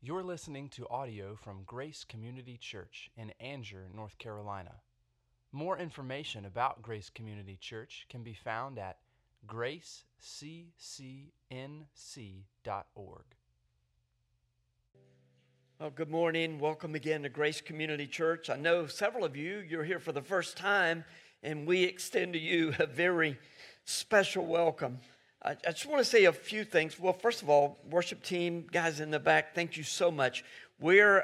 You're listening to audio from Grace Community Church in Anger, North Carolina. More information about Grace Community Church can be found at graceccnc.org. Well, good morning. Welcome again to Grace Community Church. I know several of you're here for the first time, and we extend to you a very special welcome. I just want to say a few things. Well, first of all, worship team, guys in the back, thank you so much. We're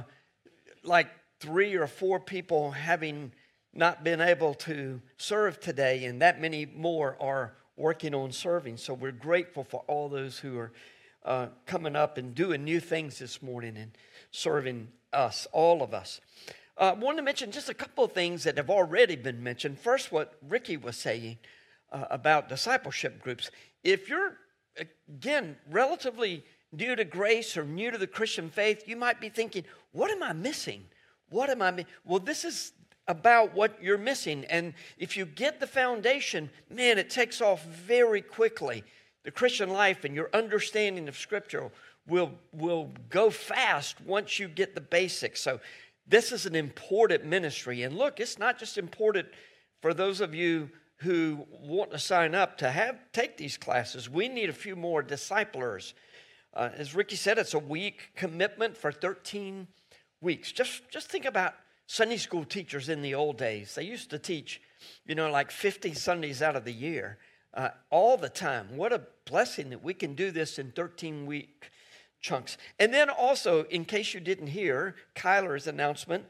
like 3 or 4 people having not been able to serve today, and that many more are working on serving. So we're grateful for all those who are coming up and doing new things this morning and serving us, all of us. I want to mention just a couple of things that have already been mentioned. First, what Ricky was saying about discipleship groups. If you're, again, relatively new to grace or new to the Christian faith, you might be thinking, what am I missing? Well, this is about what you're missing. And if you get the foundation, man, it takes off very quickly. The Christian life and your understanding of Scripture will go fast once you get the basics. So this is an important ministry. And look, it's not just important for those of you who want to sign up to take these classes. We need a few more disciplers. As Ricky said, it's a week commitment for 13 weeks. Just think about Sunday school teachers in the old days. They used to teach, like 50 Sundays out of the year, all the time. What a blessing that we can do this in 13-week chunks. And then also, in case you didn't hear Kyler's announcement,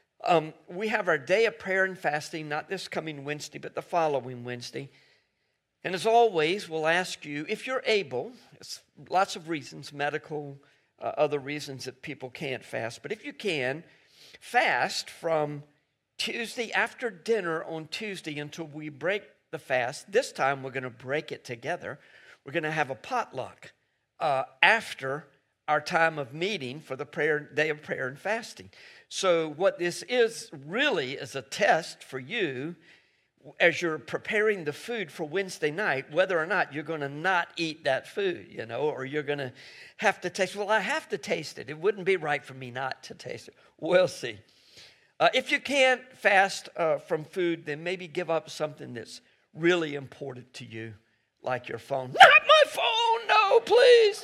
we have our day of prayer and fasting, not this coming Wednesday, but the following Wednesday. And as always, we'll ask you, if you're able, it's lots of reasons, medical, other reasons that people can't fast, but if you can, fast from Tuesday after dinner on Tuesday until we break the fast. This time we're going to break it together. We're going to have a potluck after our time of meeting for the day of prayer and fasting. So what this is really is a test for you as you're preparing the food for Wednesday night, whether or not you're going to not eat that food, or you're going to have to taste. Well, I have to taste it. It wouldn't be right for me not to taste it. We'll see. If you can't fast from food, then maybe give up something that's really important to you, like your phone. Not my phone, no, please.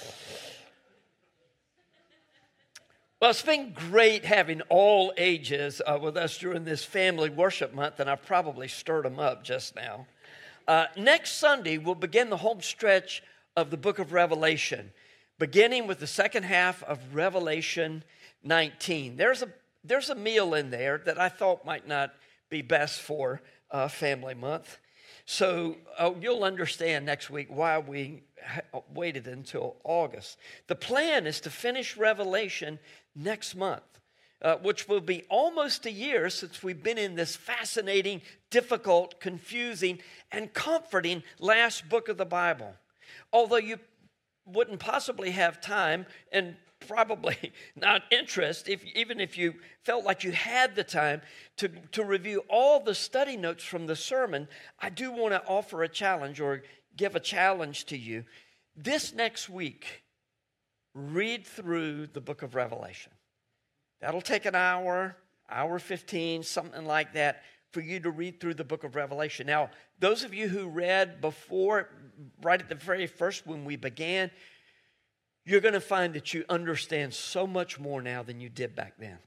Well, it's been great having all ages with us during this family worship month, and I've probably stirred them up just now. Next Sunday, we'll begin the home stretch of the book of Revelation, beginning with the second half of Revelation 19. There's a meal in there that I thought might not be best for family month. So you'll understand next week why we waited until August. The plan is to finish Revelation next month, which will be almost a year since we've been in this fascinating, difficult, confusing, and comforting last book of the Bible. Although you wouldn't possibly have time and probably not interest, even if you felt like you had the time to review all the study notes from the sermon, I do want to offer a challenge or give a challenge to you. This next week, read through the book of Revelation. That'll take an hour 15, something like that, for you to read through the book of Revelation. Now, those of you who read before, right at the very first when we began, you're going to find that you understand so much more now than you did back then.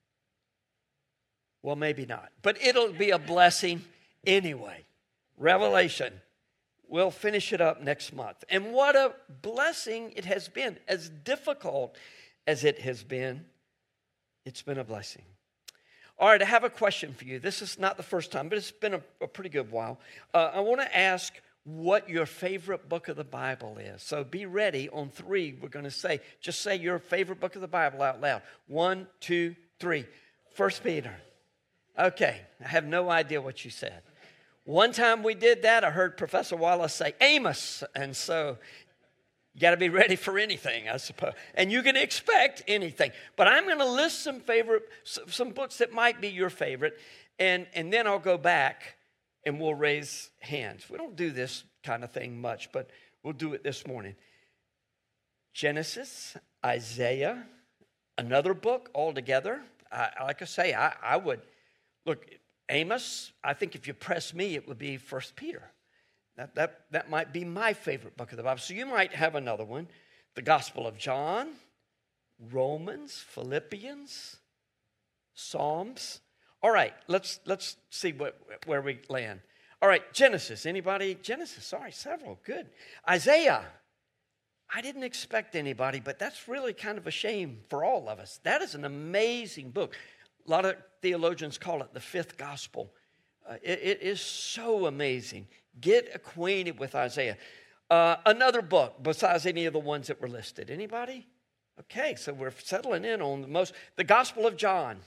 Well, maybe not, but it'll be a blessing anyway. Revelation. We'll finish it up next month. And what a blessing it has been. As difficult as it has been, it's been a blessing. All right, I have a question for you. This is not the first time, but it's been a pretty good while. I want to ask what your favorite book of the Bible is. So be ready. On 3, we're going to just say your favorite book of the Bible out loud. 1, 2, 3. 1 Peter. Okay, I have no idea what you said. One time we did that, I heard Professor Wallace say Amos, and so you got to be ready for anything, I suppose. And you can expect anything. But I'm going to list some books that might be your favorite, and then I'll go back and we'll raise hands. We don't do this kind of thing much, but we'll do it this morning. Genesis, Isaiah, another book altogether. Like I say, I would, look, Amos, I think if you press me, it would be 1 Peter. That might be my favorite book of the Bible. So you might have another one. The Gospel of John, Romans, Philippians, Psalms. All right, let's see where we land. All right, Genesis. Anybody? Genesis, sorry, several. Good. Isaiah. I didn't expect anybody, but that's really kind of a shame for all of us. That is an amazing book. A lot of theologians call it the fifth gospel. It is so amazing. Get acquainted with Isaiah. Another book besides any of the ones that were listed. Anybody? Okay, so we're settling in on the Gospel of John,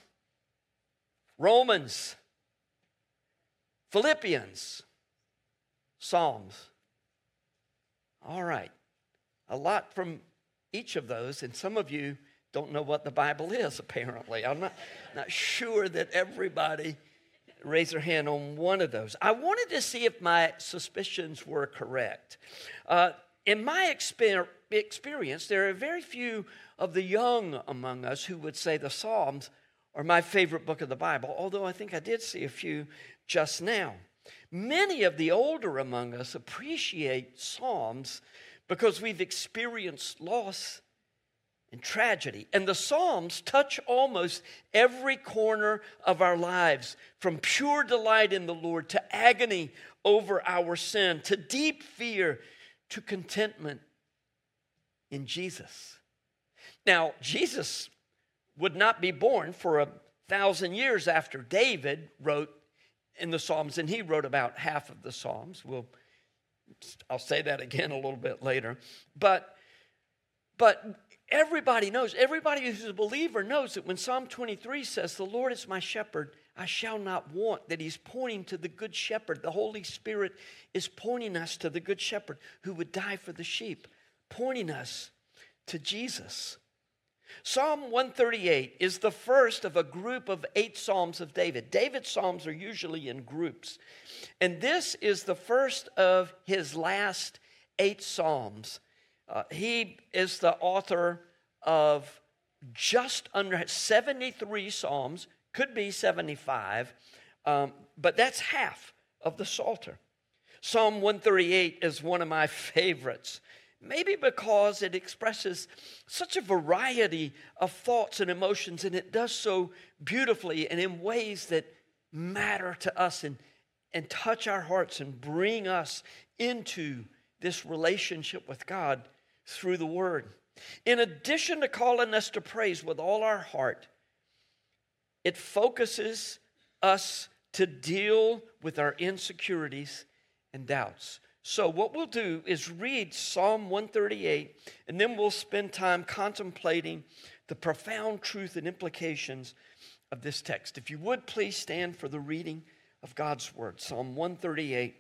Romans, Philippians, Psalms. All right. A lot from each of those, and some of you don't know what the Bible is, apparently. I'm not sure that everybody raised their hand on one of those. I wanted to see if my suspicions were correct. In my experience, there are very few of the young among us who would say the Psalms are my favorite book of the Bible, although I think I did see a few just now. Many of the older among us appreciate Psalms because we've experienced loss and tragedy. And the Psalms touch almost every corner of our lives, from pure delight in the Lord to agony over our sin, to deep fear, to contentment in Jesus. Now, Jesus would not be born for 1,000 years after David wrote in the Psalms, and he wrote about half of the Psalms. I'll say that again a little bit later. But everybody knows, everybody who's a believer knows that when Psalm 23 says, "The Lord is my shepherd, I shall not want," that he's pointing to the good shepherd. The Holy Spirit is pointing us to the good shepherd who would die for the sheep, pointing us to Jesus. Psalm 138 is the first of a group of 8 Psalms of David. David's Psalms are usually in groups. And this is the first of his last 8 Psalms. He is the author of just under 73 Psalms, could be 75, but that's half of the Psalter. Psalm 138 is one of my favorites. Maybe because it expresses such a variety of thoughts and emotions, and it does so beautifully and in ways that matter to us and touch our hearts and bring us into this relationship with God through the Word. In addition to calling us to praise with all our heart, it focuses us to deal with our insecurities and doubts. So what we'll do is read Psalm 138, and then we'll spend time contemplating the profound truth and implications of this text. If you would, please stand for the reading of God's Word. Psalm 138.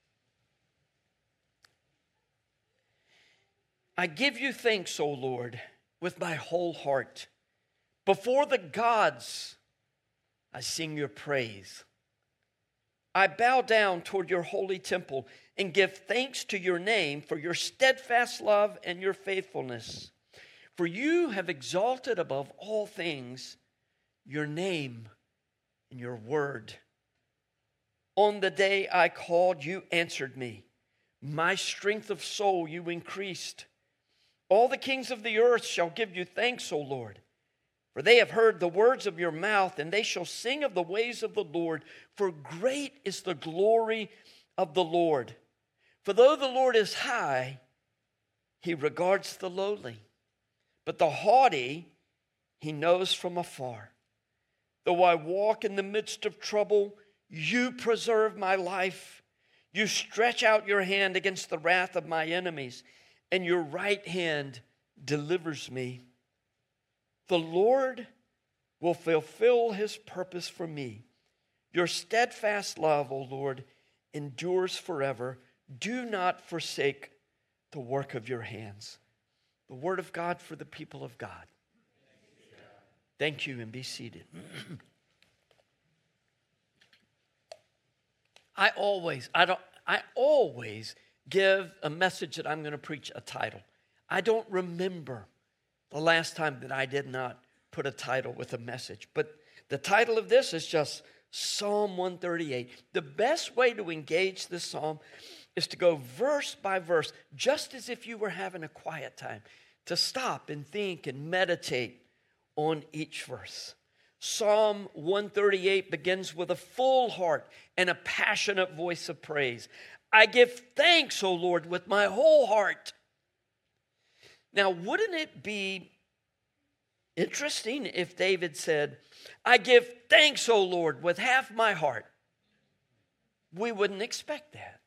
I give you thanks, O Lord, with my whole heart. Before the gods, I sing your praise. I bow down toward your holy temple and give thanks to your name for your steadfast love and your faithfulness. For you have exalted above all things your name and your word. On the day I called, you answered me. My strength of soul you increased. All the kings of the earth shall give you thanks, O Lord. For they have heard the words of your mouth, and they shall sing of the ways of the Lord. For great is the glory of the Lord. For though the Lord is high, he regards the lowly. But the haughty he knows from afar. Though I walk in the midst of trouble, you preserve my life. You stretch out your hand against the wrath of my enemies, and your right hand delivers me. The Lord will fulfill his purpose for me. Your steadfast love, O Lord, endures forever. Do not forsake the work of your hands. The word of God for the people of God. Thank you, and be seated. I always give a message that I'm going to preach a title. I don't remember the last time that I did not put a title with a message. But the title of this is just Psalm 138. The best way to engage this psalm is to go verse by verse, just as if you were having a quiet time, to stop and think and meditate on each verse. Psalm 138 begins with a full heart and a passionate voice of praise. I give thanks, O Lord, with my whole heart. Now, wouldn't it be interesting if David said, I give thanks, O Lord, with half my heart? We wouldn't expect that.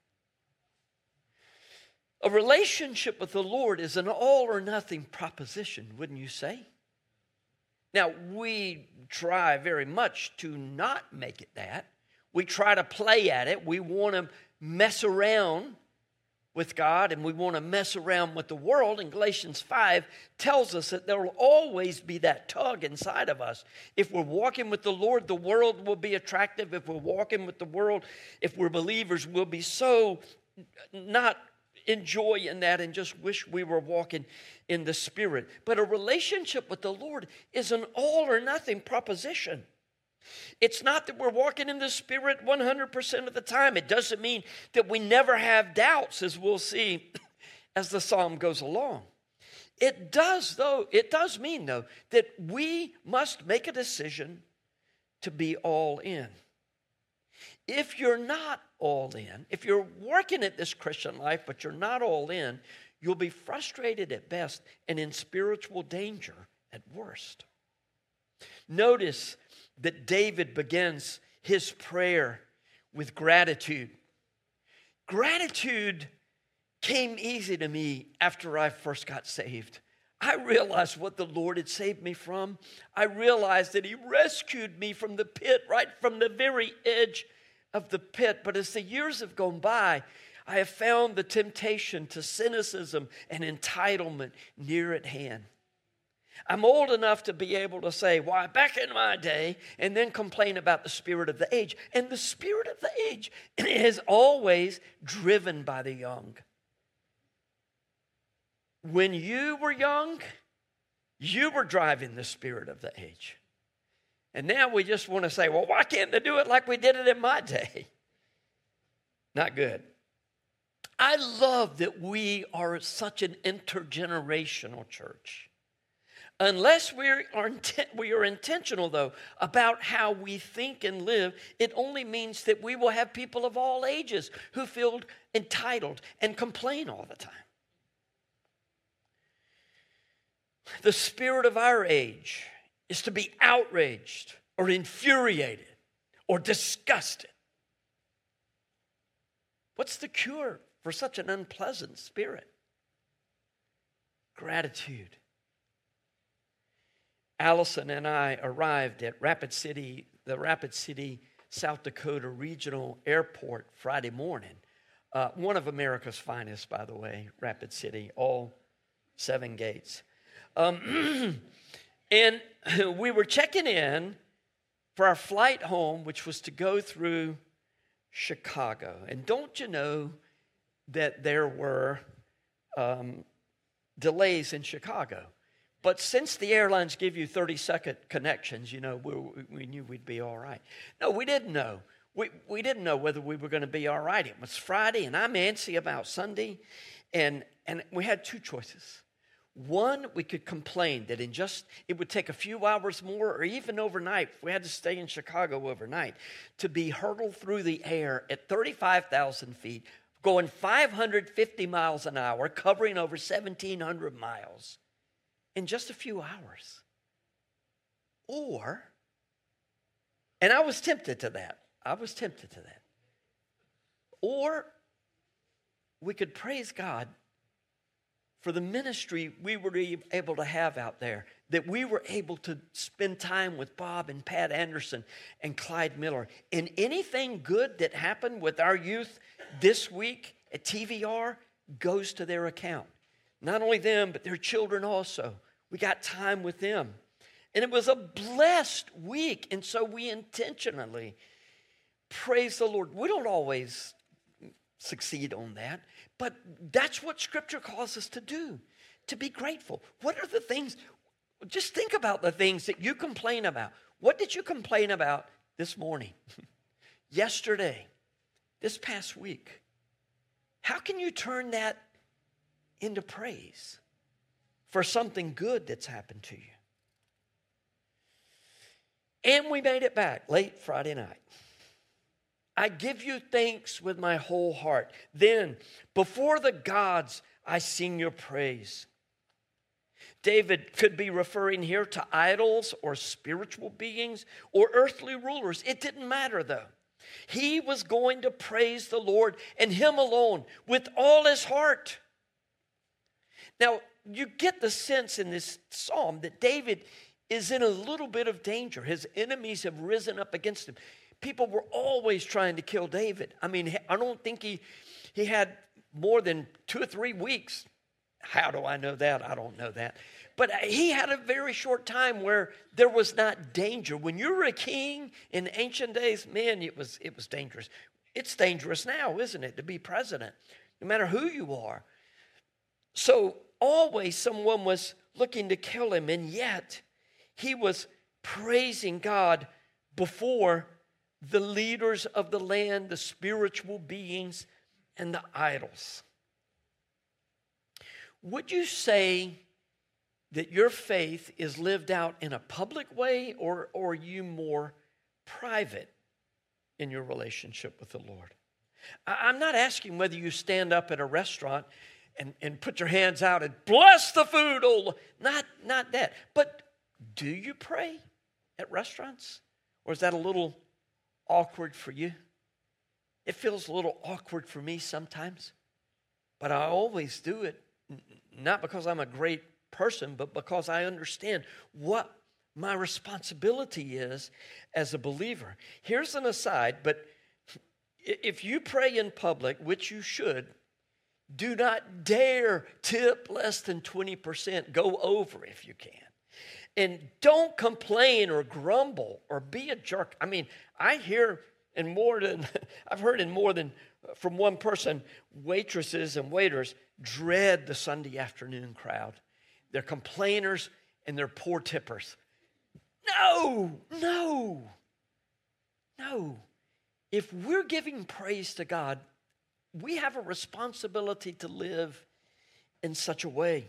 A relationship with the Lord is an all or nothing proposition, wouldn't you say? Now, we try very much to not make it that. We try to play at it. We want to mess around with God, and we want to mess around with the world. And Galatians 5 tells us that there will always be that tug inside of us. If we're walking with the Lord, the world will be attractive. If we're walking with the world, if we're believers, we'll be so not enjoying that and just wish we were walking in the Spirit. But a relationship with the Lord is an all or nothing proposition. It's not that we're walking in the Spirit 100% of the time. It doesn't mean that we never have doubts, as we'll see as the psalm goes along. It does mean, though, that we must make a decision to be all in. If you're not all in, if you're working at this Christian life, but you're not all in, you'll be frustrated at best and in spiritual danger at worst. Notice that David begins his prayer with gratitude. Gratitude came easy to me after I first got saved. I realized what the Lord had saved me from. I realized that He rescued me from the pit, right from the very edge of the pit. But as the years have gone by, I have found the temptation to cynicism and entitlement near at hand. I'm old enough to be able to say, why, back in my day, and then complain about the spirit of the age. And the spirit of the age is always driven by the young. When you were young, you were driving the spirit of the age. And now we just want to say, well, why can't they do it like we did it in my day? Not good. I love that we are such an intergenerational church. Unless we are intentional, though, about how we think and live, it only means that we will have people of all ages who feel entitled and complain all the time. The spirit of our age is to be outraged or infuriated or disgusted. What's the cure for such an unpleasant spirit? Gratitude. Allison and I arrived at the Rapid City, South Dakota Regional Airport Friday morning. One of America's finest, by the way, Rapid City, all 7 gates. And we were checking in for our flight home, which was to go through Chicago. And don't you know that there were delays in Chicago? But since the airlines give you 30-second connections, we knew we'd be all right. No, we didn't know. We didn't know whether we were going to be all right. It was Friday, and I'm antsy about Sunday. And we had 2 choices. One, we could complain that it would take a few hours more or even overnight, if we had to stay in Chicago overnight, to be hurtled through the air at 35,000 feet, going 550 miles an hour, covering over 1,700 miles. In just a few hours. And I was tempted to that. Or we could praise God for the ministry we were able to have out there, that we were able to spend time with Bob and Pat Anderson and Clyde Miller. And anything good that happened with our youth this week at TVR goes to their account. Not only them, but their children also. We got time with them. And it was a blessed week. And so we intentionally praise the Lord. We don't always succeed on that, but that's what Scripture calls us to do. to be grateful. What are the things? Just think about the things that you complain about. What did you complain about this morning, yesterday, this past week? How can you turn that into praise for something good that's happened to you? And we made it back late Friday night. I give you thanks with my whole heart. Then, before the gods, I sing your praise. David could be referring here to idols or spiritual beings or earthly rulers. It didn't matter, though. He was going to praise the Lord and Him alone with all his heart. Now, you get the sense in this psalm that David is in a little bit of danger. His enemies have risen up against him. People were always trying to kill David. I mean, I don't think he had more than 2 or 3 weeks. How do I know that? I don't know that. But he had a very short time where there was not danger. When you were a king in ancient days, man, it was dangerous. It's dangerous now, isn't it, to be president, no matter who you are. So always someone was looking to kill him, and yet he was praising God before the leaders of the land, the spiritual beings, and the idols. Would you say that your faith is lived out in a public way, or are you more private in your relationship with the Lord? I'm not asking whether you stand up at a restaurant and put your hands out and bless the food, oh Lord. Not that. But do you pray at restaurants? Or is that a little awkward for you? It feels a little awkward for me sometimes. But I always do it, not because I'm a great person, but because I understand what my responsibility is as a believer. Here's an aside, but if you pray in public, which you should, do not dare tip less than 20%. Go over if you can. And don't complain or grumble or be a jerk. I mean, I've heard in more than from one person, waitresses and waiters dread the Sunday afternoon crowd. They're complainers and they're poor tippers. No. If we're giving praise to God, we have a responsibility to live in such a way.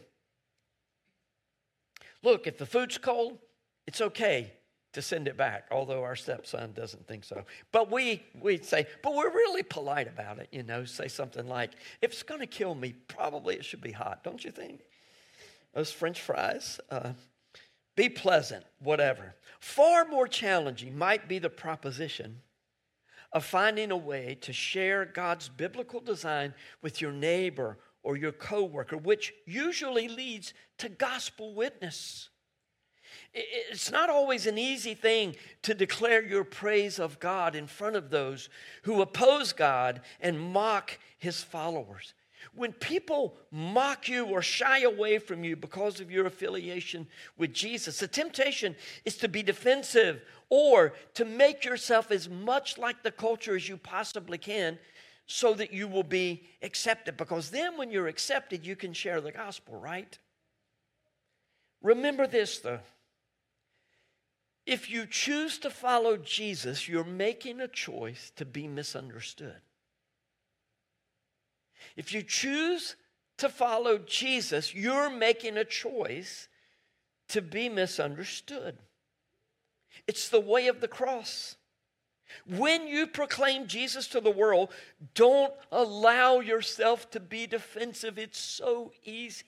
Look, if the food's cold, it's okay to send it back, although our stepson doesn't think so. But we say, but we're really polite about it, say something like, if it's going to kill me, probably it should be hot, don't you think? Those French fries, be pleasant, whatever. Far more challenging might be the proposition of finding a way to share God's biblical design with your neighbor or your coworker, which usually leads to gospel witness. It's not always an easy thing to declare your praise of God in front of those who oppose God and mock His followers. When people mock you or shy away from you because of your affiliation with Jesus, the temptation is to be defensive or to make yourself as much like the culture as you possibly can so that you will be accepted. Because then when you're accepted, you can share the gospel, right? Remember this, though. If you choose to follow Jesus, you're making a choice to be misunderstood. If you choose to follow Jesus, you're making a choice to be misunderstood. It's the way of the cross. When you proclaim Jesus to the world, don't allow yourself to be defensive. It's so easy.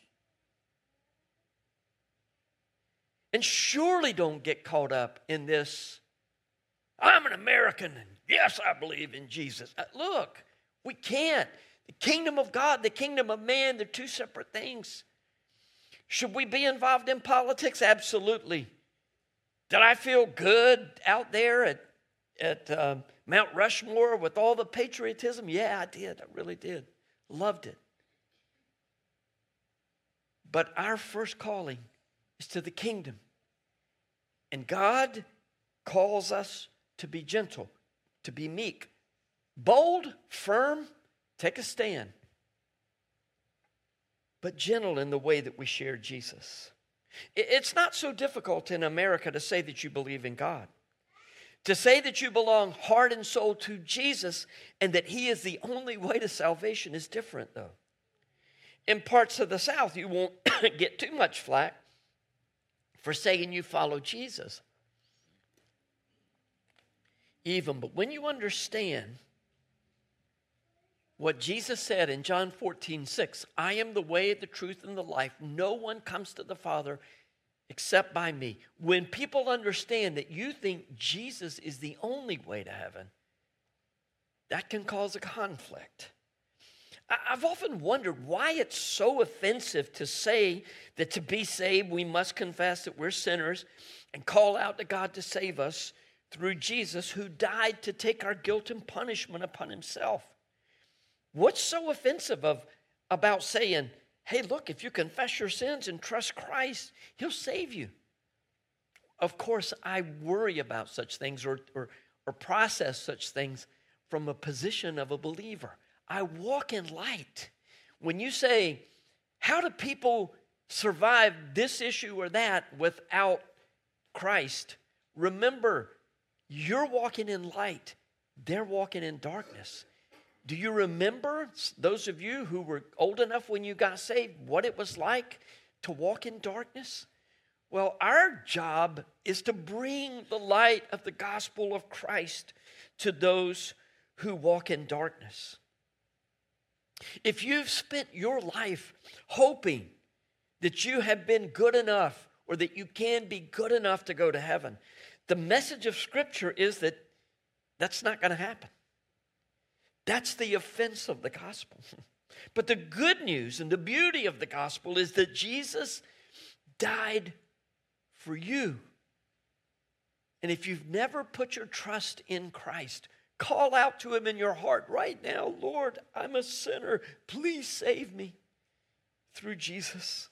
And surely don't get caught up in this, I'm an American, and yes, I believe in Jesus. Look, we can't. The kingdom of God, the kingdom of man, they're two separate things. Should we be involved in politics? Absolutely. Did I feel good out there at Mount Rushmore with all the patriotism? Yeah, I did. I really did. Loved it. But our first calling is to the kingdom. And God calls us to be gentle, to be meek, bold, firm, take a stand. but gentle in the way that we share Jesus. It's not so difficult in America to say that you believe in God. To say that you belong heart and soul to Jesus and that He is the only way to salvation is different, though. In parts of the South, you won't get too much flack for saying you follow Jesus. But when you understand what Jesus said in John 14:6, I am the way, the truth, and the life. No one comes to the Father except by me. When people understand that you think Jesus is the only way to heaven, that can cause a conflict. I've often wondered why it's so offensive to say that to be saved, we must confess that we're sinners and call out to God to save us through Jesus, who died to take our guilt and punishment upon Himself. What's so offensive about saying, hey, look, if you confess your sins and trust Christ, He'll save you? Of course, I worry about such things or process such things from a position of a believer. I walk in light. When you say, how do people survive this issue or that without Christ? Remember, you're walking in light. They're walking in darkness. Do you remember, those of you who were old enough when you got saved, what it was like to walk in darkness? Well, our job is to bring the light of the gospel of Christ to those who walk in darkness. If you've spent your life hoping that you have been good enough or that you can be good enough to go to heaven, the message of Scripture is that that's not going to happen. That's the offense of the gospel. But the good news and the beauty of the gospel is that Jesus died for you. And if you've never put your trust in Christ, call out to Him in your heart right now, Lord, I'm a sinner. Please save me through Jesus.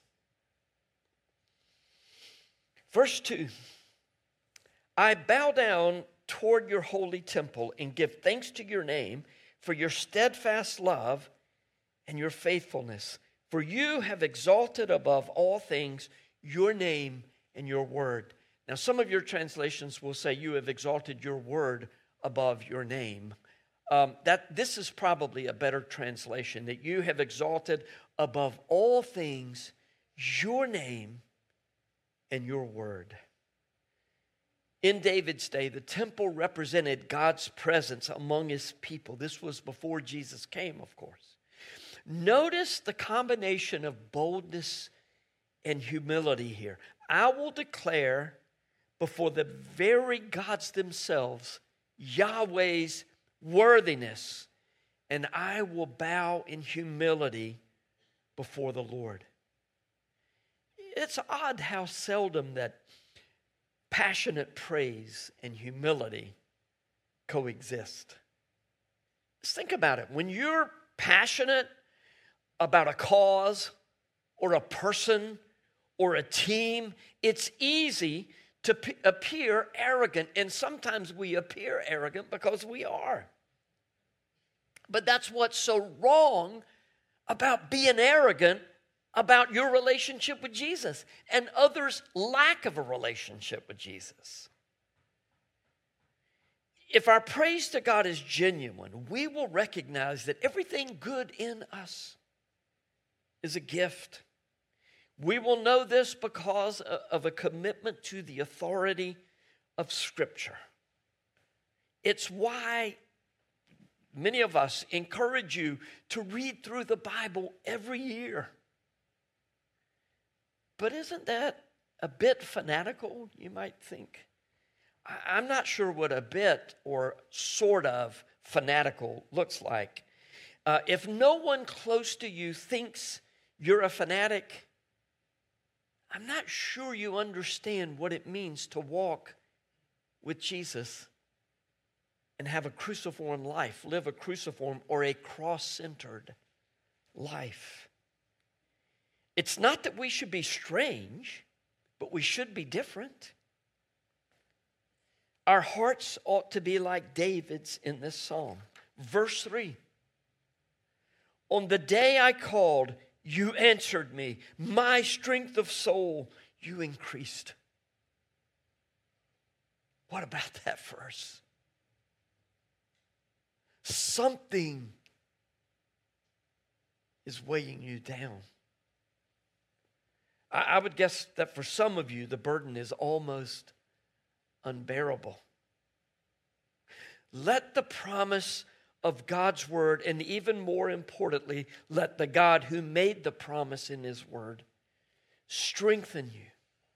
Verse 2, I bow down toward your holy temple and give thanks to your name for your steadfast love and your faithfulness. For you have exalted above all things your name and your word. Now, some of your translations will say you have exalted your word above your name. This is probably a better translation, that you have exalted above all things your name and your word. In David's day, the temple represented God's presence among His people. This was before Jesus came, of course. Notice the combination of boldness and humility here. I will declare before the very gods themselves Yahweh's worthiness, and I will bow in humility before the Lord. It's odd how seldom that passionate praise and humility coexist. Just think about it. When you're passionate about a cause or a person or a team, it's easy to appear arrogant, and sometimes we appear arrogant because we are. But that's what's so wrong about being arrogant about your relationship with Jesus and others' lack of a relationship with Jesus. If our praise to God is genuine, we will recognize that everything good in us is a gift. We will know this because of a commitment to the authority of Scripture. It's why many of us encourage you to read through the Bible every year. But isn't that a bit fanatical, you might think? I'm not sure what a bit or sort of fanatical looks like. If no one close to you thinks you're a fanatic, I'm not sure you understand what it means to walk with Jesus and have a cruciform life, live a cruciform or a cross-centered life. It's not that we should be strange, but we should be different. Our hearts ought to be like David's in this psalm. Verse 3, on the day I called, you answered me. My strength of soul, you increased. What about that verse? Something is weighing you down. I would guess that for some of you, the burden is almost unbearable. Let the promise of God's word, and even more importantly, let the God who made the promise in his word strengthen you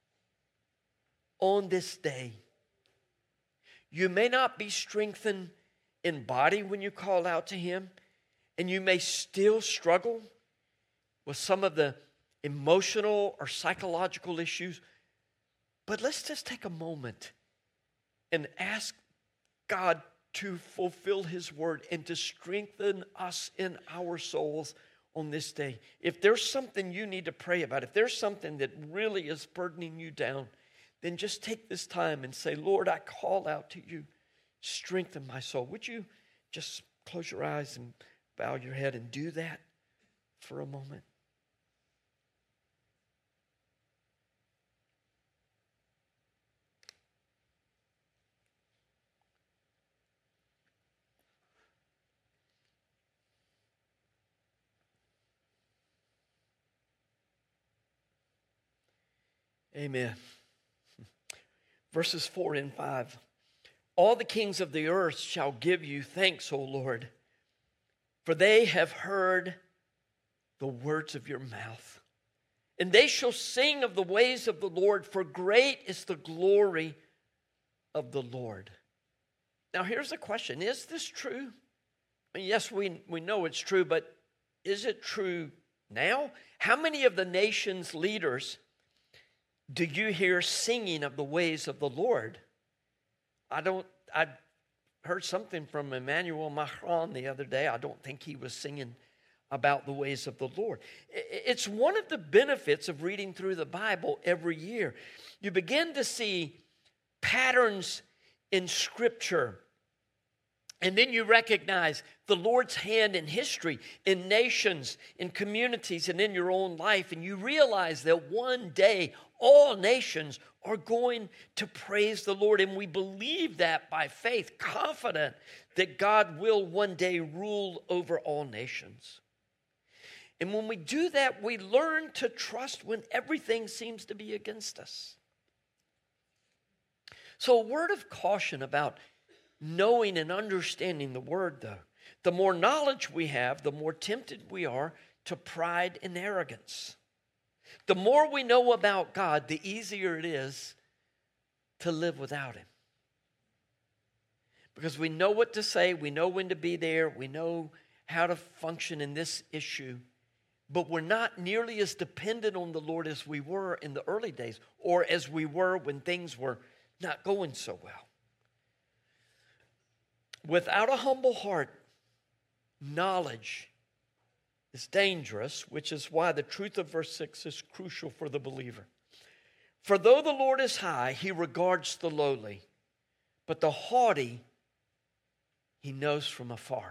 on this day. You may not be strengthened in body when you call out to him, and you may still struggle with some of the emotional or psychological issues. But let's just take a moment and ask God to fulfill his word and to strengthen us in our souls on this day. If there's something you need to pray about, if there's something that really is burdening you down, then just take this time and say, Lord, I call out to you. Strengthen my soul. Would you just close your eyes and bow your head and do that for a moment? Amen. Verses 4 and 5. All the kings of the earth shall give you thanks, O Lord, for they have heard the words of your mouth. And they shall sing of the ways of the Lord, for great is the glory of the Lord. Now here's the question. Is this true? I mean, yes, we know it's true, but is it true now? How many of the nation's leaders do you hear singing of the ways of the Lord? I heard something from Emmanuel Macron the other day. I don't think he was singing about the ways of the Lord. It's one of the benefits of reading through the Bible every year. You begin to see patterns in Scripture. And then you recognize the Lord's hand in history, in nations, in communities, and in your own life. And you realize that one day all nations are going to praise the Lord. And we believe that by faith, confident that God will one day rule over all nations. And when we do that, we learn to trust when everything seems to be against us. So a word of caution about knowing and understanding the word, though. The more knowledge we have, the more tempted we are to pride and arrogance. The more we know about God, the easier it is to live without him. Because we know what to say, we know when to be there, we know how to function in this issue, but we're not nearly as dependent on the Lord as we were in the early days, or as we were when things were not going so well. Without a humble heart, knowledge is dangerous, which is why the truth of verse 6 is crucial for the believer. For though the Lord is high, he regards the lowly, but the haughty he knows from afar.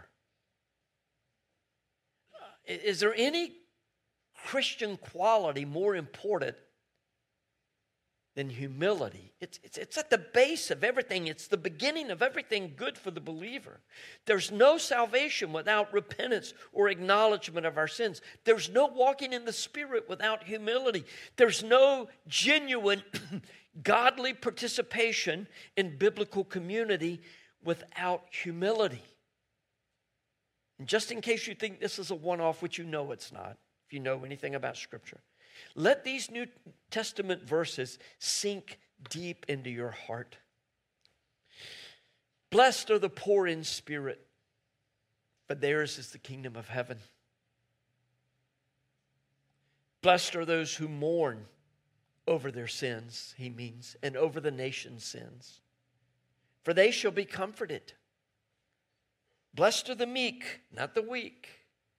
Is there any Christian quality more important than humility? It's at the base of everything. It's the beginning of everything good for the believer. There's no salvation without repentance or acknowledgement of our sins. There's no walking in the Spirit without humility. There's no genuine godly participation in biblical community without humility. And just in case you think this is a one-off, which you know it's not, if you know anything about Scripture, let these New Testament verses sink deep into your heart. Blessed are the poor in spirit, for theirs is the kingdom of heaven. Blessed are those who mourn over their sins, he means, and over the nation's sins, for they shall be comforted. Blessed are the meek, not the weak,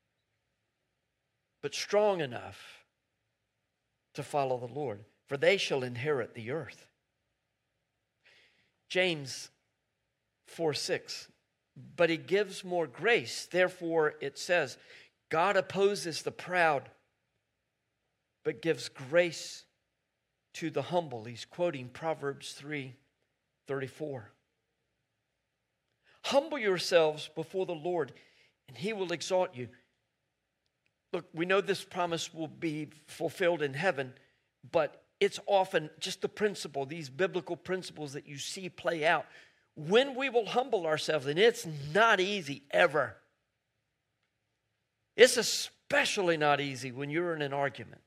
but strong enough to follow the Lord, for they shall inherit the earth. James 4:6, but he gives more grace. Therefore it says, God opposes the proud, but gives grace to the humble. He's quoting Proverbs 3:34. Humble yourselves before the Lord, and he will exalt you. Look, we know this promise will be fulfilled in heaven, but it's often just the principle, these biblical principles that you see play out. When we will humble ourselves, and it's not easy ever. It's especially not easy when you're in an argument.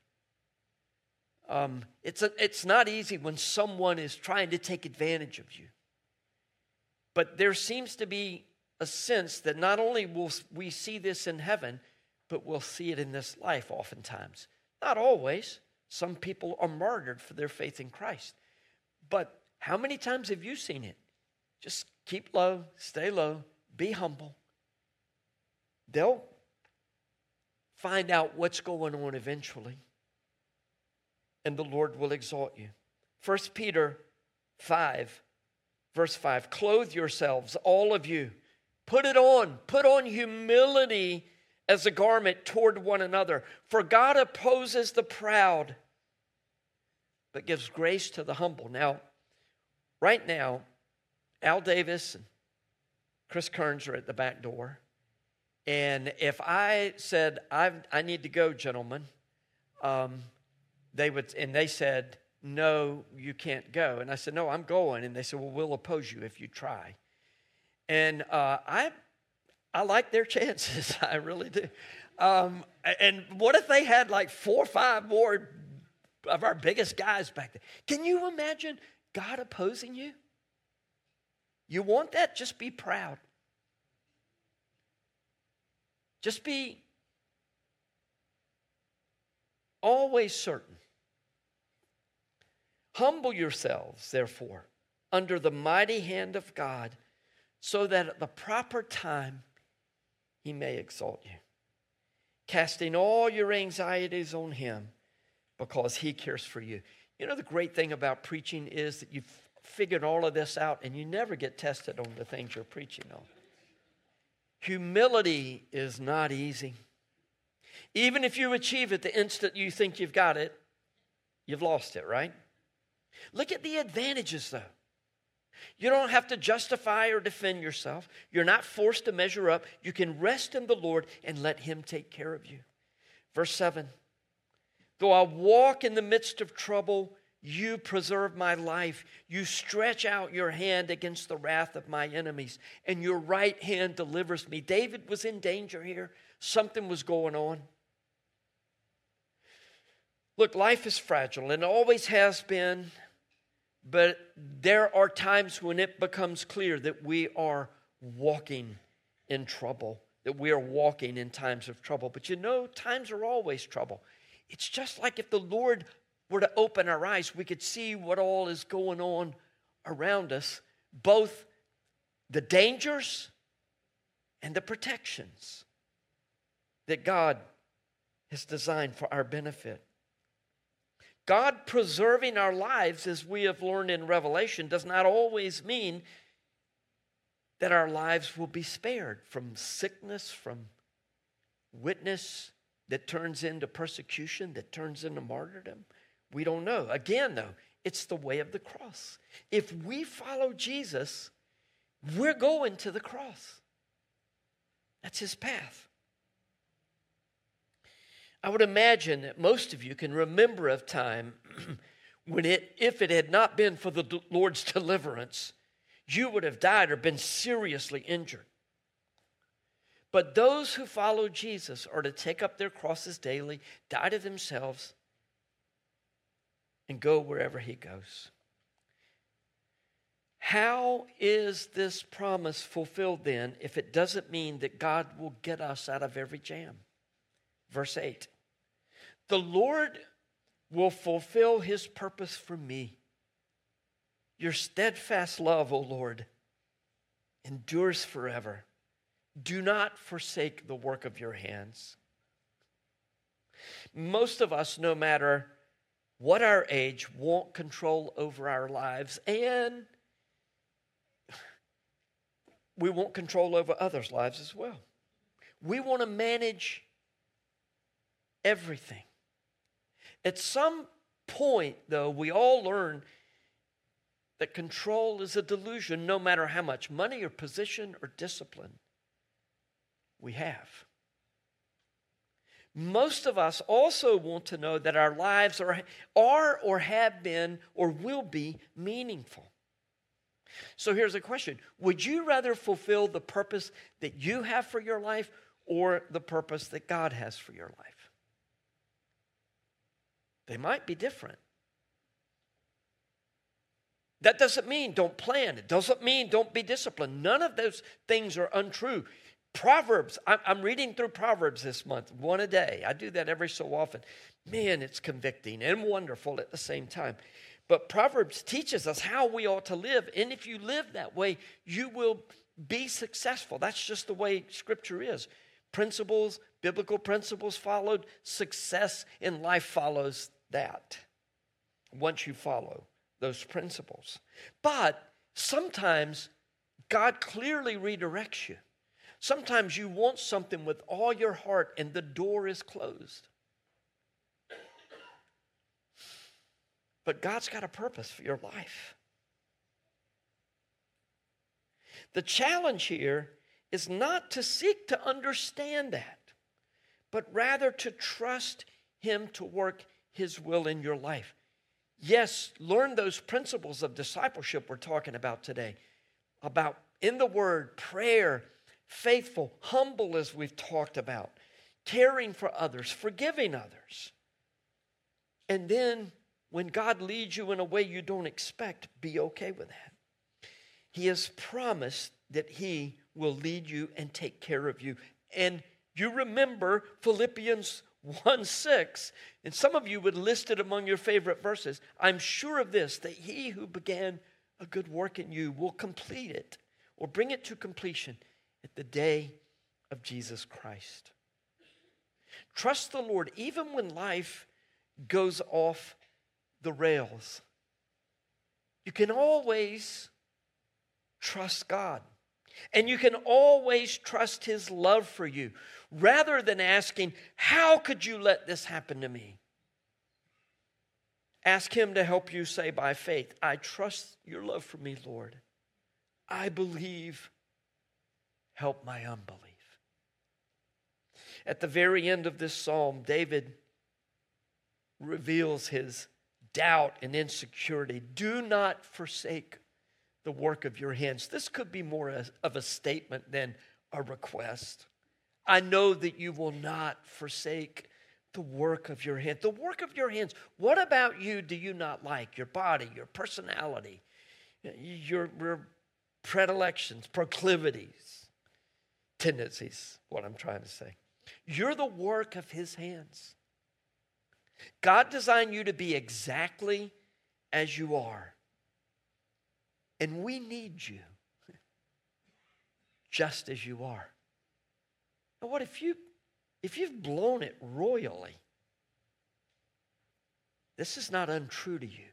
It's not easy when someone is trying to take advantage of you. But there seems to be a sense that not only will we see this in heaven, but we'll see it in this life oftentimes. Not always. Some people are martyred for their faith in Christ. But how many times have you seen it? Just keep low, stay low, be humble. They'll find out what's going on eventually, and the Lord will exalt you. 1 Peter 5, verse 5, clothe yourselves, all of you. Put it on. Put on humility as a garment toward one another. For God opposes the proud, but gives grace to the humble. Now, right now, Al Davis and Chris Kearns are at the back door. And if I said, I need to go, gentlemen, they said, no, you can't go. And I said, no, I'm going. And they said, well, we'll oppose you if you try. And I like their chances. I really do. And what if they had like 4 or 5 more of our biggest guys back there? Can you imagine God opposing you? You want that? Just be proud. Just be always certain. Humble yourselves, therefore, under the mighty hand of God, so that at the proper time he may exalt you, casting all your anxieties on him because he cares for you. You know, the great thing about preaching is that you've figured all of this out and you never get tested on the things you're preaching on. Humility is not easy. Even if you achieve it the instant you think you've got it, you've lost it, right? Look at the advantages, though. You don't have to justify or defend yourself. You're not forced to measure up. You can rest in the Lord and let him take care of you. Verse 7, though I walk in the midst of trouble, you preserve my life. You stretch out your hand against the wrath of my enemies, and your right hand delivers me. David was in danger here. Something was going on. Look, life is fragile and always has been, but there are times when it becomes clear that we are walking in trouble, that we are walking in times of trouble. But you know, times are always trouble. It's just like if the Lord were to open our eyes, we could see what all is going on around us, both the dangers and the protections that God has designed for our benefit. God preserving our lives, as we have learned in Revelation, does not always mean that our lives will be spared from sickness, from witness that turns into persecution, that turns into martyrdom. We don't know. Again, though, it's the way of the cross. If we follow Jesus, we're going to the cross. That's his path. I would imagine that most of you can remember a time when if it had not been for the Lord's deliverance, you would have died or been seriously injured. But those who follow Jesus are to take up their crosses daily, die to themselves, and go wherever he goes. How is this promise fulfilled then if it doesn't mean that God will get us out of every jam? Verse 8, the Lord will fulfill his purpose for me. Your steadfast love, O Lord, endures forever. Do not forsake the work of your hands. Most of us, no matter what our age, want control over our lives, and we want control over others' lives as well. We want to manage everything. At some point, though, we all learn that control is a delusion no matter how much money or position or discipline we have. Most of us also want to know that our lives are or have been or will be meaningful. So here's a question. Would you rather fulfill the purpose that you have for your life or the purpose that God has for your life? They might be different. That doesn't mean don't plan. It doesn't mean don't be disciplined. None of those things are untrue. Proverbs, I'm reading through Proverbs this month, one a day. I do that every so often. Man, it's convicting and wonderful at the same time. But Proverbs teaches us how we ought to live. And if you live that way, you will be successful. That's just the way Scripture is. Principles, biblical principles followed, success in life follows that once you follow those principles. But sometimes God clearly redirects you. Sometimes you want something with all your heart and the door is closed. But God's got a purpose for your life. The challenge here is not to seek to understand that, but rather to trust Him to work His will in your life. Yes, learn those principles of discipleship we're talking about today, about in the Word, prayer, faithful, humble as we've talked about, caring for others, forgiving others. And then when God leads you in a way you don't expect, be okay with that. He has promised that He will lead you and take care of you. And you remember Philippians 1:6, and some of you would list it among your favorite verses. I'm sure of this, that He who began a good work in you will complete it or bring it to completion at the day of Jesus Christ. Trust the Lord even when life goes off the rails. You can always trust God. And you can always trust His love for you. Rather than asking, how could you let this happen to me? Ask Him to help you say by faith, I trust your love for me, Lord. I believe. Help my unbelief. At the very end of this psalm, David reveals his doubt and insecurity. Do not forsake the work of your hands. This could be more of a statement than a request. I know that you will not forsake the work of your hands. The work of your hands. What about you do you not like? Your body, your personality, your predilections, proclivities, tendencies, what I'm trying to say. You're the work of His hands. God designed you to be exactly as you are. And we need you just as you are. Now what if you've blown it royally? This is not untrue to you.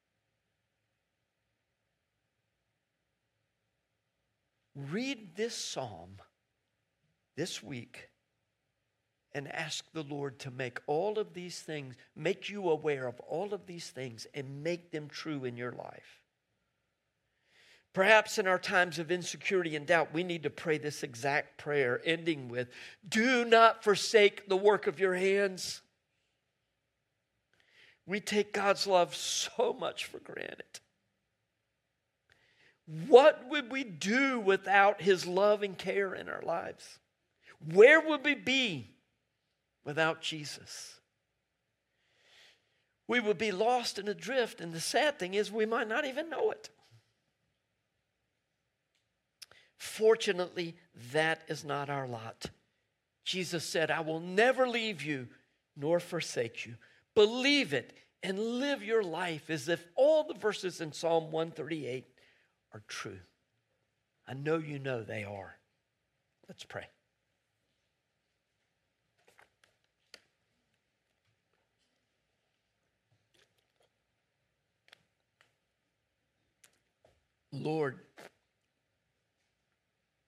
Read this psalm this week and ask the Lord to make all of these things, make you aware of all of these things and make them true in your life. Perhaps in our times of insecurity and doubt, we need to pray this exact prayer, ending with, do not forsake the work of your hands. We take God's love so much for granted. What would we do without His love and care in our lives? Where would we be without Jesus? We would be lost and adrift, and the sad thing is we might not even know it. Fortunately, that is not our lot. Jesus said, I will never leave you nor forsake you. Believe it and live your life as if all the verses in Psalm 138 are true. I know you know they are. Let's pray. Lord,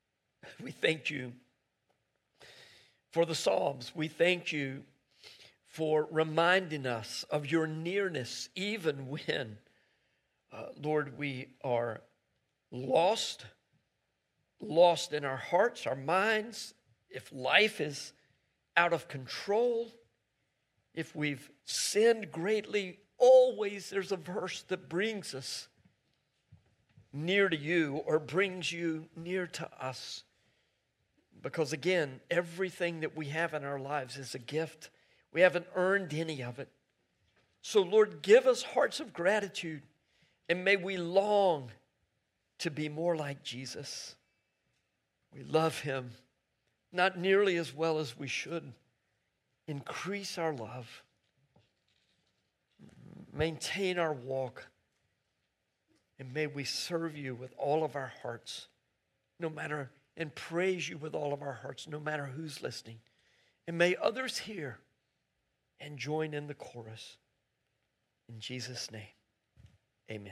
we thank you for the Psalms. We thank you for reminding us of your nearness, even when, Lord, we are lost in our hearts, our minds, if life is out of control, if we've sinned greatly. Always there's a verse that brings us near to you or brings you near to us. Because again, everything that we have in our lives is a gift. We haven't earned any of it. So Lord, give us hearts of gratitude, and may we long to be more like Jesus. We love him, not nearly as well as we should. Increase our love. Maintain our walk. And may we serve you with all of our hearts, and praise you with all of our hearts, no matter who's listening. And may others hear and join in the chorus. In Jesus' name, amen.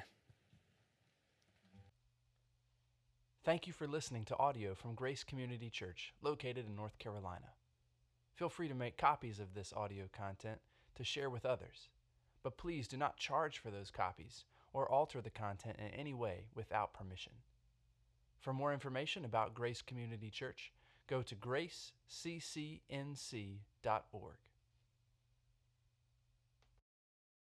Thank you for listening to audio from Grace Community Church, located in North Carolina. Feel free to make copies of this audio content to share with others, but please do not charge for those copies or alter the content in any way without permission. For more information about Grace Community Church, go to graceccnc.org.